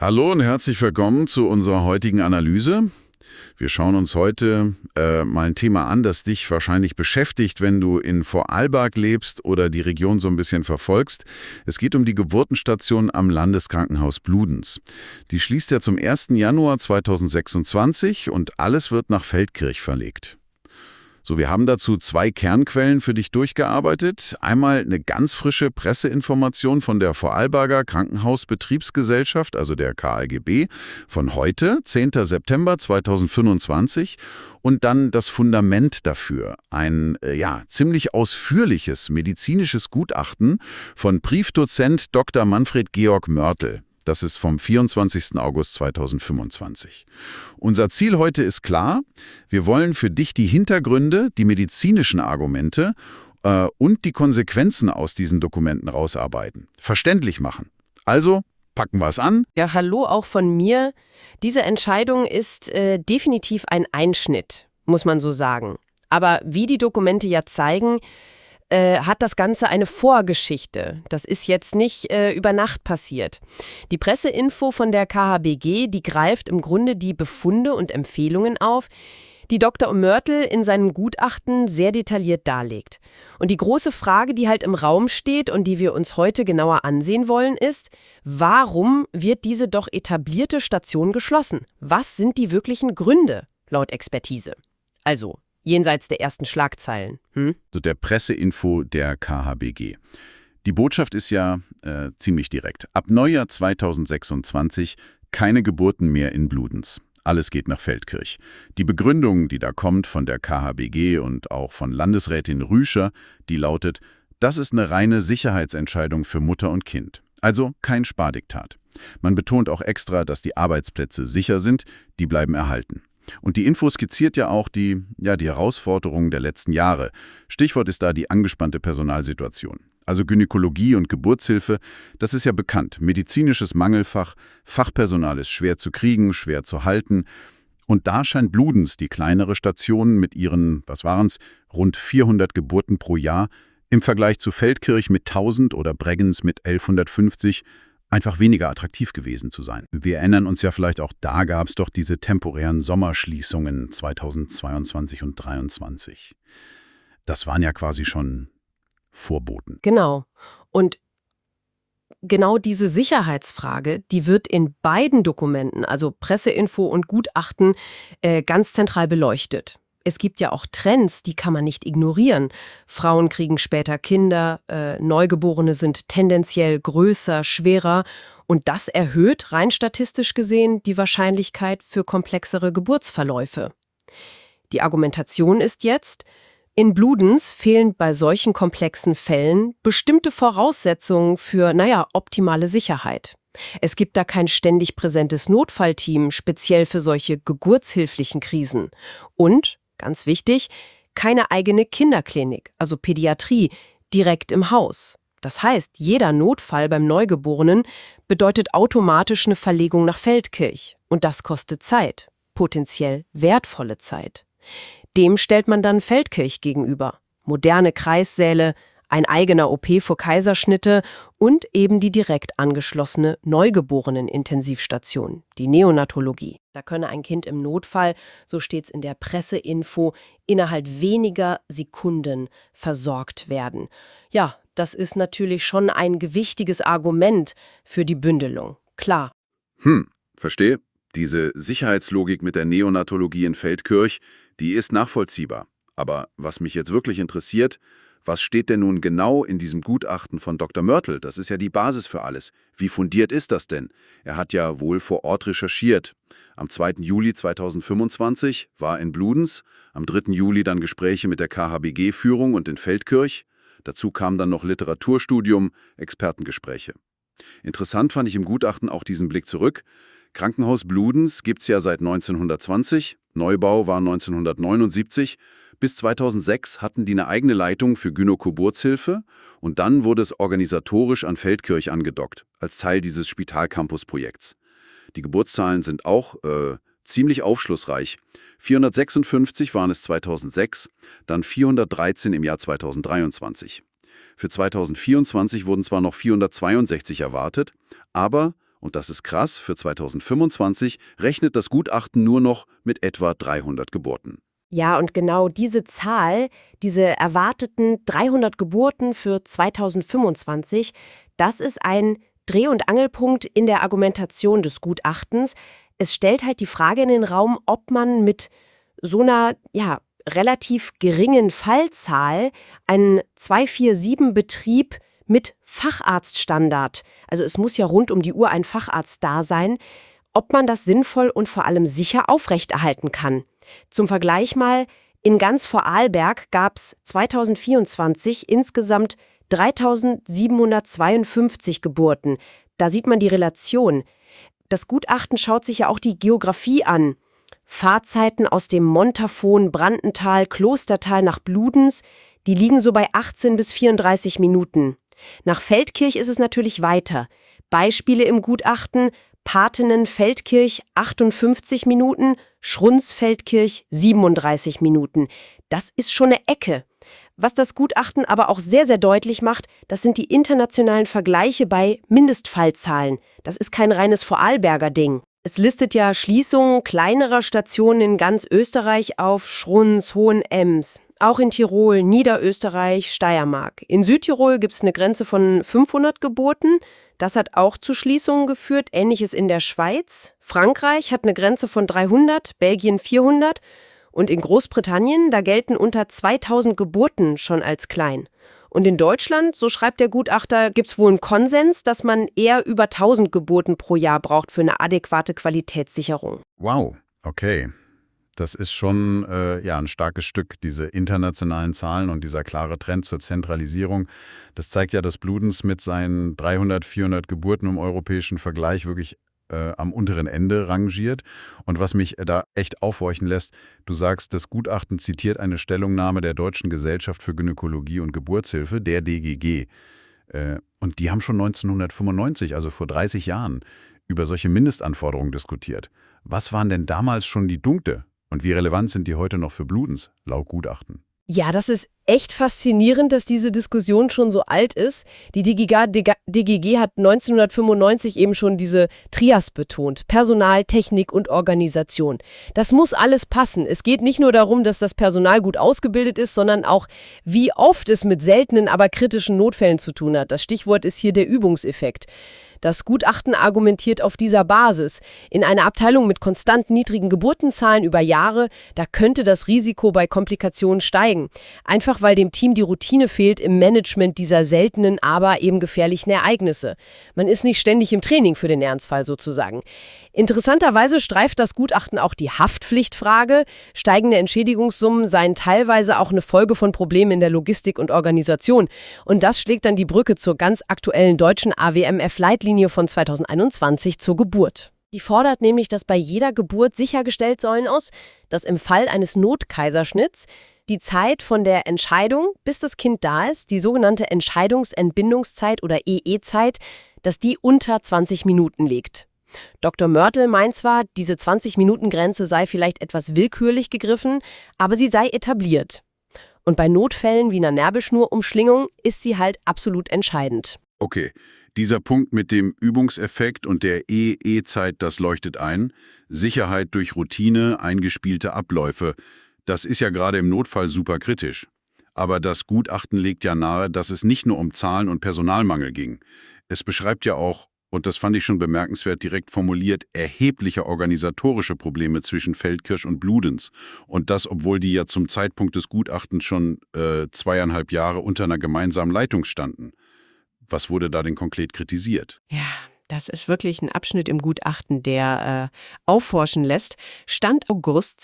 Hallo und herzlich willkommen zu unserer heutigen Analyse. Wir schauen uns heute mal ein Thema an, das dich wahrscheinlich beschäftigt, wenn du in Vorarlberg lebst oder die Region so ein bisschen verfolgst. Es geht um die Geburtenstation am Landeskrankenhaus Bludenz. Die schließt ja zum 1. Januar 2026 und alles wird nach Feldkirch verlegt. So, wir haben dazu 2 Kernquellen für dich durchgearbeitet. Einmal eine ganz frische Presseinformation von der Vorarlberger Krankenhausbetriebsgesellschaft, also der KAGB, von heute, 10. September 2025. Und dann das Fundament dafür, ein ziemlich ausführliches medizinisches Gutachten von Briefdozent Dr. Manfred Georg Mörtel. Das ist vom 24. August 2025. Unser Ziel heute ist klar. Wir wollen für dich die Hintergründe, die medizinischen Argumente und die Konsequenzen aus diesen Dokumenten rausarbeiten. Verständlich machen. Also packen wir es an. Ja, hallo auch von mir. Diese Entscheidung ist definitiv ein Einschnitt, muss man so sagen. Aber wie die Dokumente ja zeigen, hat das Ganze eine Vorgeschichte. Das ist jetzt nicht über Nacht passiert. Die Presseinfo von der KHBG, die greift im Grunde die Befunde und Empfehlungen auf, die Dr. Mörtel in seinem Gutachten sehr detailliert darlegt. Und die große Frage, die halt im Raum steht und die wir uns heute genauer ansehen wollen, ist, warum wird diese doch etablierte Station geschlossen? Was sind die wirklichen Gründe, laut Expertise? Also, jenseits der ersten Schlagzeilen. So der Presseinfo der KHBG. Die Botschaft ist ja ziemlich direkt. Ab Neujahr 2026 keine Geburten mehr in Bludenz. Alles geht nach Feldkirch. Die Begründung, die da kommt von der KHBG und auch von Landesrätin Rüscher, die lautet, das ist eine reine Sicherheitsentscheidung für Mutter und Kind. Also kein Spardiktat. Man betont auch extra, dass die Arbeitsplätze sicher sind, die bleiben erhalten. Und die Info skizziert ja auch die Herausforderungen der letzten Jahre. Stichwort ist da die angespannte Personalsituation. Also Gynäkologie und Geburtshilfe, das ist ja bekannt. Medizinisches Mangelfach, Fachpersonal ist schwer zu kriegen, schwer zu halten. Und da scheint Bludenz, die kleinere Station mit ihren, rund 400 Geburten pro Jahr, im Vergleich zu Feldkirch mit 1000 oder Bregenz mit 1150, einfach weniger attraktiv gewesen zu sein. Wir erinnern uns ja vielleicht auch, da gab es doch diese temporären Sommerschließungen 2022 und 2023. Das waren ja quasi schon Vorboten. Genau. Und genau diese Sicherheitsfrage, die wird in beiden Dokumenten, also Presseinfo und Gutachten, ganz zentral beleuchtet. Es gibt ja auch Trends, die kann man nicht ignorieren. Frauen kriegen später Kinder, Neugeborene sind tendenziell größer, schwerer und das erhöht, rein statistisch gesehen, die Wahrscheinlichkeit für komplexere Geburtsverläufe. Die Argumentation ist jetzt, in Bludenz fehlen bei solchen komplexen Fällen bestimmte Voraussetzungen für, optimale Sicherheit. Es gibt da kein ständig präsentes Notfallteam, speziell für solche geburtshilflichen Krisen. Und ganz wichtig, keine eigene Kinderklinik, also Pädiatrie, direkt im Haus. Das heißt, jeder Notfall beim Neugeborenen bedeutet automatisch eine Verlegung nach Feldkirch. Und das kostet Zeit, potenziell wertvolle Zeit. Dem stellt man dann Feldkirch gegenüber. Moderne Kreissäle, ein eigener OP für Kaiserschnitte und eben die direkt angeschlossene Neugeborenen-Intensivstation, die Neonatologie. Da könne ein Kind im Notfall, so steht's in der Presseinfo, innerhalb weniger Sekunden versorgt werden. Ja, das ist natürlich schon ein gewichtiges Argument für die Bündelung. Klar. Verstehe. Diese Sicherheitslogik mit der Neonatologie in Feldkirch, die ist nachvollziehbar. Aber was mich jetzt wirklich interessiert, was steht denn nun genau in diesem Gutachten von Dr. Mörtel? Das ist ja die Basis für alles. Wie fundiert ist das denn? Er hat ja wohl vor Ort recherchiert. Am 2. Juli 2025 war in Bludenz, am 3. Juli dann Gespräche mit der KHBG-Führung und in Feldkirch. Dazu kam dann noch Literaturstudium, Expertengespräche. Interessant fand ich im Gutachten auch diesen Blick zurück. Krankenhaus Bludenz gibt's ja seit 1920, Neubau war 1979. Bis 2006 hatten die eine eigene Leitung für Gynäkogeburtshilfe und dann wurde es organisatorisch an Feldkirch angedockt, als Teil dieses Spitalcampus-Projekts. Die Geburtszahlen sind auch ziemlich aufschlussreich. 456 waren es 2006, dann 413 im Jahr 2023. Für 2024 wurden zwar noch 462 erwartet, aber, Und das ist krass, für 2025 rechnet das Gutachten nur noch mit etwa 300 Geburten. Ja, und genau diese Zahl, diese erwarteten 300 Geburten für 2025, das ist ein Dreh- und Angelpunkt in der Argumentation des Gutachtens. Es stellt halt die Frage in den Raum, ob man mit so einer, relativ geringen Fallzahl einen 247-Betrieb mit Facharztstandard, also es muss ja rund um die Uhr ein Facharzt da sein, ob man das sinnvoll und vor allem sicher aufrechterhalten kann. Zum Vergleich mal, in ganz Vorarlberg gab es 2024 insgesamt 3.752 Geburten. Da sieht man die Relation. Das Gutachten schaut sich ja auch die Geografie an. Fahrzeiten aus dem Montafon, Brandental, Klostertal nach Bludenz, die liegen so bei 18 bis 34 Minuten. Nach Feldkirch ist es natürlich weiter. Beispiele im Gutachten: Patenen-Feldkirch 58 Minuten, Schruns-Feldkirch 37 Minuten. Das ist schon eine Ecke. Was das Gutachten aber auch sehr, sehr deutlich macht, das sind die internationalen Vergleiche bei Mindestfallzahlen. Das ist kein reines Vorarlberger Ding. Es listet ja Schließungen kleinerer Stationen in ganz Österreich auf: Schruns, Hohenems. Auch in Tirol, Niederösterreich, Steiermark. In Südtirol gibt es eine Grenze von 500 Geburten. Das hat auch zu Schließungen geführt. Ähnliches in der Schweiz. Frankreich hat eine Grenze von 300, Belgien 400. Und in Großbritannien, da gelten unter 2000 Geburten schon als klein. Und in Deutschland, so schreibt der Gutachter, gibt es wohl einen Konsens, dass man eher über 1000 Geburten pro Jahr braucht für eine adäquate Qualitätssicherung. Wow, okay. Das ist schon ein starkes Stück, diese internationalen Zahlen und dieser klare Trend zur Zentralisierung. Das zeigt ja, dass Bludenz mit seinen 300, 400 Geburten im europäischen Vergleich wirklich am unteren Ende rangiert. Und was mich da echt aufhorchen lässt, du sagst, das Gutachten zitiert eine Stellungnahme der Deutschen Gesellschaft für Gynäkologie und Geburtshilfe, der DGG. Und die haben schon 1995, also vor 30 Jahren, über solche Mindestanforderungen diskutiert. Was waren denn damals schon die Punkte? Und wie relevant sind die heute noch für Bludenz, laut Gutachten? Ja, das ist echt faszinierend, dass diese Diskussion schon so alt ist. Die DGG hat 1995 eben schon diese Trias betont: Personal, Technik und Organisation. Das muss alles passen. Es geht nicht nur darum, dass das Personal gut ausgebildet ist, sondern auch, wie oft es mit seltenen, aber kritischen Notfällen zu tun hat. Das Stichwort ist hier der Übungseffekt. Das Gutachten argumentiert auf dieser Basis. In einer Abteilung mit konstant niedrigen Geburtenzahlen über Jahre, da könnte das Risiko bei Komplikationen steigen. Einfach weil dem Team die Routine fehlt im Management dieser seltenen, aber eben gefährlichen Ereignisse. Man ist nicht ständig im Training für den Ernstfall sozusagen. Interessanterweise streift das Gutachten auch die Haftpflichtfrage. Steigende Entschädigungssummen seien teilweise auch eine Folge von Problemen in der Logistik und Organisation. Und das schlägt dann die Brücke zur ganz aktuellen deutschen AWMF-Leitlinie von 2021 zur Geburt. Die fordert nämlich, dass bei jeder Geburt sichergestellt sein muss, dass im Fall eines Notkaiserschnitts die Zeit von der Entscheidung, bis das Kind da ist, die sogenannte Entscheidungsentbindungszeit oder EE-Zeit, dass die unter 20 Minuten liegt. Dr. Mörtel meint zwar, diese 20-Minuten-Grenze sei vielleicht etwas willkürlich gegriffen, aber sie sei etabliert. Und bei Notfällen wie einer Nabelschnurumschlingung ist sie halt absolut entscheidend. Okay, dieser Punkt mit dem Übungseffekt und der EE-Zeit, das leuchtet ein. Sicherheit durch Routine, eingespielte Abläufe. Das ist ja gerade im Notfall super kritisch. Aber das Gutachten legt ja nahe, dass es nicht nur um Zahlen und Personalmangel ging. Es beschreibt ja auch, und das fand ich schon bemerkenswert direkt formuliert, erhebliche organisatorische Probleme zwischen Feldkirch und Bludenz. Und das, obwohl die ja zum Zeitpunkt des Gutachtens schon 2,5 Jahre unter einer gemeinsamen Leitung standen. Was wurde da denn konkret kritisiert? Ja, das ist wirklich ein Abschnitt im Gutachten, der aufforschen lässt. Stand August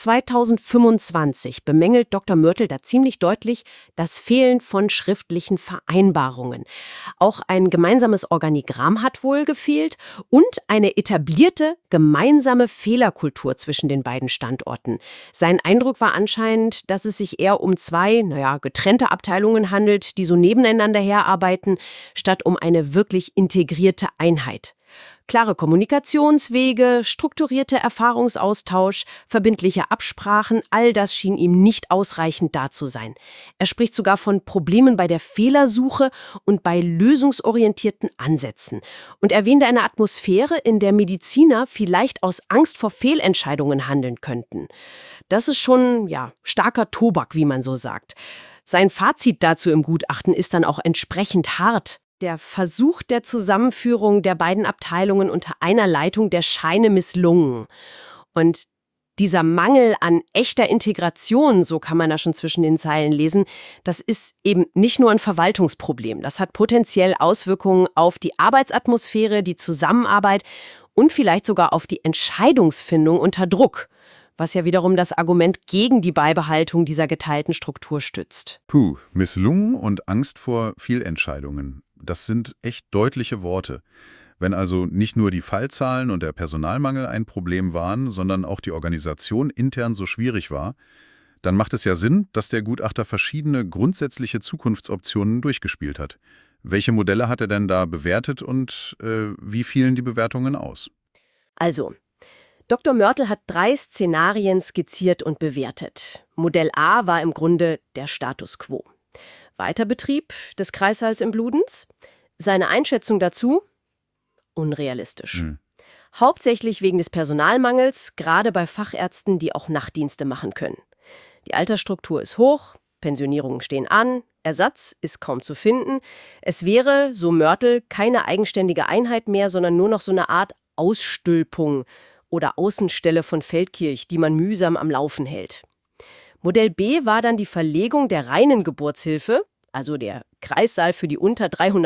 2025 bemängelt Dr. Mörtel da ziemlich deutlich das Fehlen von schriftlichen Vereinbarungen. Auch ein gemeinsames Organigramm hat wohl gefehlt und eine etablierte gemeinsame Fehlerkultur zwischen den beiden Standorten. Sein Eindruck war anscheinend, dass es sich eher um zwei, getrennte Abteilungen handelt, die so nebeneinander herarbeiten, statt um eine wirklich integrierte Einheit. Klare Kommunikationswege, strukturierter Erfahrungsaustausch, verbindliche Absprachen, all das schien ihm nicht ausreichend da zu sein. Er spricht sogar von Problemen bei der Fehlersuche und bei lösungsorientierten Ansätzen und erwähnt eine Atmosphäre, in der Mediziner vielleicht aus Angst vor Fehlentscheidungen handeln könnten. Das ist schon, ja, starker Tobak, wie man so sagt. Sein Fazit dazu im Gutachten ist dann auch entsprechend hart. Der Versuch der Zusammenführung der beiden Abteilungen unter einer Leitung, der scheine misslungen. Und dieser Mangel an echter Integration, so kann man da schon zwischen den Zeilen lesen, das ist eben nicht nur ein Verwaltungsproblem. Das hat potenziell Auswirkungen auf die Arbeitsatmosphäre, die Zusammenarbeit und vielleicht sogar auf die Entscheidungsfindung unter Druck, was ja wiederum das Argument gegen die Beibehaltung dieser geteilten Struktur stützt. Misslungen und Angst vor Fehlentscheidungen. Das sind echt deutliche Worte. Wenn also nicht nur die Fallzahlen und der Personalmangel ein Problem waren, sondern auch die Organisation intern so schwierig war, dann macht es ja Sinn, dass der Gutachter verschiedene grundsätzliche Zukunftsoptionen durchgespielt hat. Welche Modelle hat er denn da bewertet und wie fielen die Bewertungen aus? Also, Dr. Mörtel hat 3 Szenarien skizziert und bewertet. Modell A war im Grunde der Status quo. Weiterbetrieb des Kreissaals in Bludenz. Seine Einschätzung dazu? Unrealistisch. Hauptsächlich wegen des Personalmangels, gerade bei Fachärzten, die auch Nachtdienste machen können. Die Altersstruktur ist hoch, Pensionierungen stehen an, Ersatz ist kaum zu finden. Es wäre, so Mörtel, keine eigenständige Einheit mehr, sondern nur noch so eine Art Ausstülpung oder Außenstelle von Feldkirch, die man mühsam am Laufen hält. Modell B war dann die Verlegung der reinen Geburtshilfe, also der Kreissaal für die unter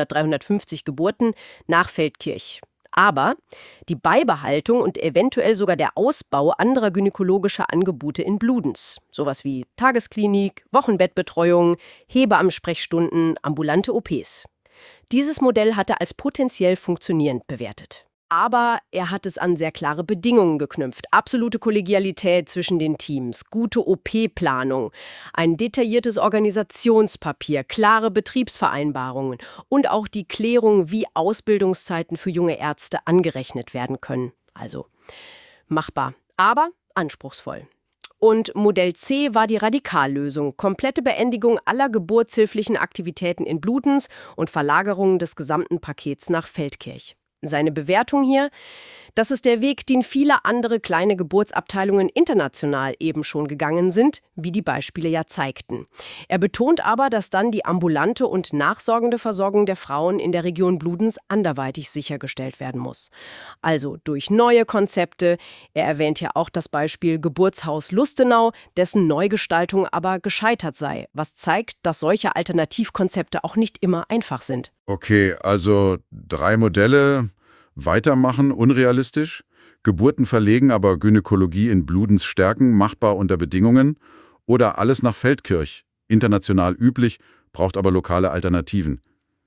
350 Geburten, nach Feldkirch. Aber die Beibehaltung und eventuell sogar der Ausbau anderer gynäkologischer Angebote in Bludenz. Sowas wie Tagesklinik, Wochenbettbetreuung, Hebammensprechstunden, ambulante OPs. Dieses Modell hatte als potenziell funktionierend bewertet. Aber er hat es an sehr klare Bedingungen geknüpft. Absolute Kollegialität zwischen den Teams, gute OP-Planung, ein detailliertes Organisationspapier, klare Betriebsvereinbarungen und auch die Klärung, wie Ausbildungszeiten für junge Ärzte angerechnet werden können. Also machbar, aber anspruchsvoll. Und Modell C war die Radikallösung, komplette Beendigung aller geburtshilflichen Aktivitäten in Bludenz und Verlagerung des gesamten Pakets nach Feldkirch. Seine Bewertung hier: Das ist der Weg, den viele andere kleine Geburtsabteilungen international eben schon gegangen sind, wie die Beispiele ja zeigten. Er betont aber, dass dann die ambulante und nachsorgende Versorgung der Frauen in der Region Bludenz anderweitig sichergestellt werden muss. Also durch neue Konzepte. Er erwähnt ja auch das Beispiel Geburtshaus Lustenau, dessen Neugestaltung aber gescheitert sei, was zeigt, dass solche Alternativkonzepte auch nicht immer einfach sind. Okay, also 3 Modelle, weitermachen, unrealistisch, Geburten verlegen, aber Gynäkologie in Bludenz stärken, machbar unter Bedingungen, oder alles nach Feldkirch, international üblich, braucht aber lokale Alternativen.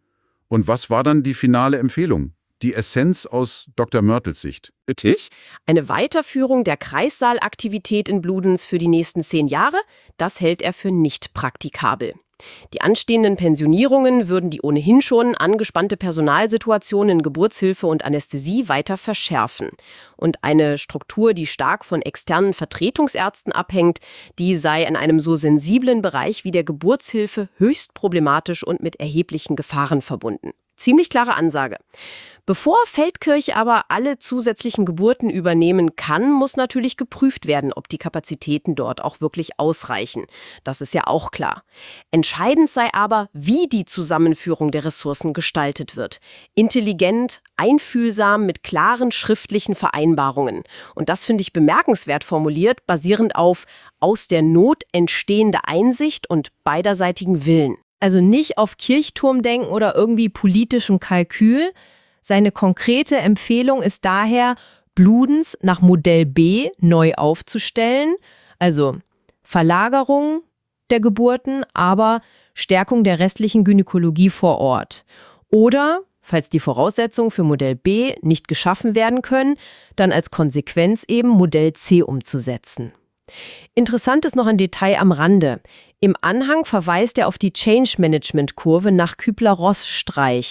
Und was war dann die finale Empfehlung? Die Essenz aus Dr. Mörtels Sicht? Richtig. Eine Weiterführung der Kreissaalaktivität in Bludenz für die nächsten 10 Jahre, das hält er für nicht praktikabel. Die anstehenden Pensionierungen würden die ohnehin schon angespannte Personalsituation in Geburtshilfe und Anästhesie weiter verschärfen. Und eine Struktur, die stark von externen Vertretungsärzten abhängt, die sei in einem so sensiblen Bereich wie der Geburtshilfe höchst problematisch und mit erheblichen Gefahren verbunden. Ziemlich klare Ansage. Bevor Feldkirch aber alle zusätzlichen Geburten übernehmen kann, muss natürlich geprüft werden, ob die Kapazitäten dort auch wirklich ausreichen. Das ist ja auch klar. Entscheidend sei aber, wie die Zusammenführung der Ressourcen gestaltet wird. Intelligent, einfühlsam, mit klaren schriftlichen Vereinbarungen. Und das finde ich bemerkenswert formuliert, basierend auf aus der Not entstehende Einsicht und beiderseitigen Willen. Also nicht auf Kirchturmdenken oder irgendwie politischem Kalkül. Seine konkrete Empfehlung ist daher, Bludenz nach Modell B neu aufzustellen, also Verlagerung der Geburten, aber Stärkung der restlichen Gynäkologie vor Ort. Oder, falls die Voraussetzungen für Modell B nicht geschaffen werden können, dann als Konsequenz eben Modell C umzusetzen. Interessant ist noch ein Detail am Rande. Im Anhang verweist er auf die Change-Management-Kurve nach Kübler-Ross-Streich.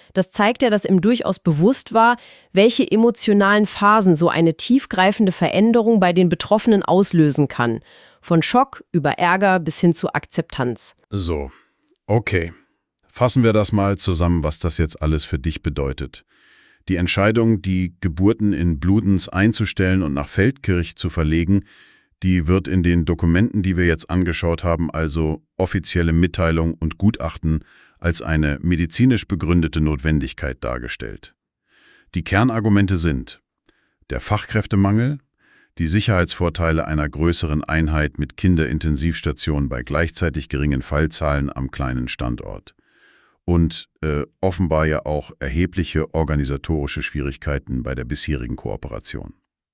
Das zeigt ja, dass ihm durchaus bewusst war, welche emotionalen Phasen so eine tiefgreifende Veränderung bei den Betroffenen auslösen kann. Von Schock über Ärger bis hin zu Akzeptanz. So, okay. Fassen wir das mal zusammen, was das jetzt alles für dich bedeutet. Die Entscheidung, die Geburten in Bludenz einzustellen und nach Feldkirch zu verlegen, die wird in den Dokumenten, die wir jetzt angeschaut haben, also offizielle Mitteilung und Gutachten, als eine medizinisch begründete Notwendigkeit dargestellt. Die Kernargumente sind der Fachkräftemangel, die Sicherheitsvorteile einer größeren Einheit mit Kinderintensivstationen bei gleichzeitig geringen Fallzahlen am kleinen Standort und offenbar ja auch erhebliche organisatorische Schwierigkeiten bei der bisherigen Kooperation.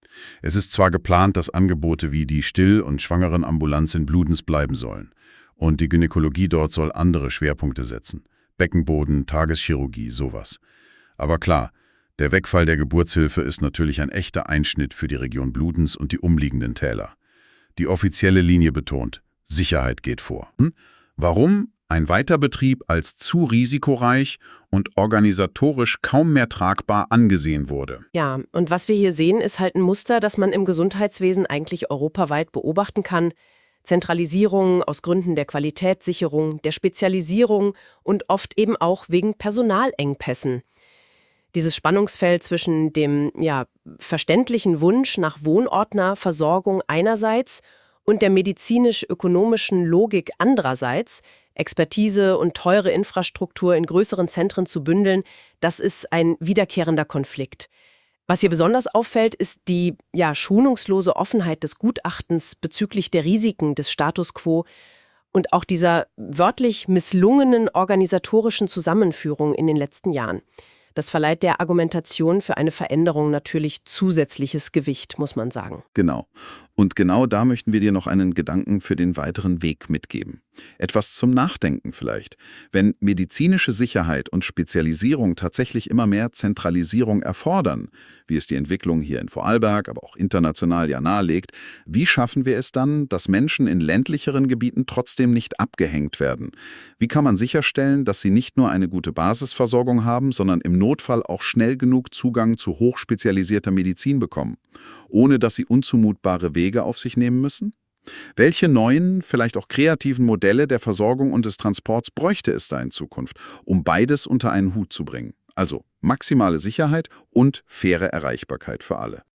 Es ist zwar geplant, dass Angebote wie die Still- und Schwangerenambulanz in Bludenz bleiben sollen. Und die Gynäkologie dort soll andere Schwerpunkte setzen. Beckenboden, Tageschirurgie, sowas. Aber klar, der Wegfall der Geburtshilfe ist natürlich ein echter Einschnitt für die Region Bludenz und die umliegenden Täler. Die offizielle Linie betont, Sicherheit geht vor. Warum ein Weiterbetrieb als zu risikoreich und organisatorisch kaum mehr tragbar angesehen wurde? Ja, und was wir hier sehen, ist halt ein Muster, das man im Gesundheitswesen eigentlich europaweit beobachten kann. Zentralisierung aus Gründen der Qualitätssicherung, der Spezialisierung und oft eben auch wegen Personalengpässen. Dieses Spannungsfeld zwischen dem verständlichen Wunsch nach wohnortner Versorgung einerseits und der medizinisch-ökonomischen Logik andererseits, Expertise und teure Infrastruktur in größeren Zentren zu bündeln, das ist ein wiederkehrender Konflikt. Was hier besonders auffällt, ist die schonungslose Offenheit des Gutachtens bezüglich der Risiken des Status quo und auch dieser wörtlich misslungenen organisatorischen Zusammenführung in den letzten Jahren. Das verleiht der Argumentation für eine Veränderung natürlich zusätzliches Gewicht, muss man sagen. Genau. Und genau da möchten wir dir noch einen Gedanken für den weiteren Weg mitgeben. Etwas zum Nachdenken vielleicht. Wenn medizinische Sicherheit und Spezialisierung tatsächlich immer mehr Zentralisierung erfordern, wie es die Entwicklung hier in Vorarlberg, aber auch international ja nahelegt, wie schaffen wir es dann, dass Menschen in ländlicheren Gebieten trotzdem nicht abgehängt werden? Wie kann man sicherstellen, dass sie nicht nur eine gute Basisversorgung haben, sondern im Notfall auch schnell genug Zugang zu hochspezialisierter Medizin bekommen, ohne dass sie unzumutbare Wege auf sich nehmen müssen? Welche neuen, vielleicht auch kreativen Modelle der Versorgung und des Transports bräuchte es da in Zukunft, um beides unter einen Hut zu bringen? Also maximale Sicherheit und faire Erreichbarkeit für alle.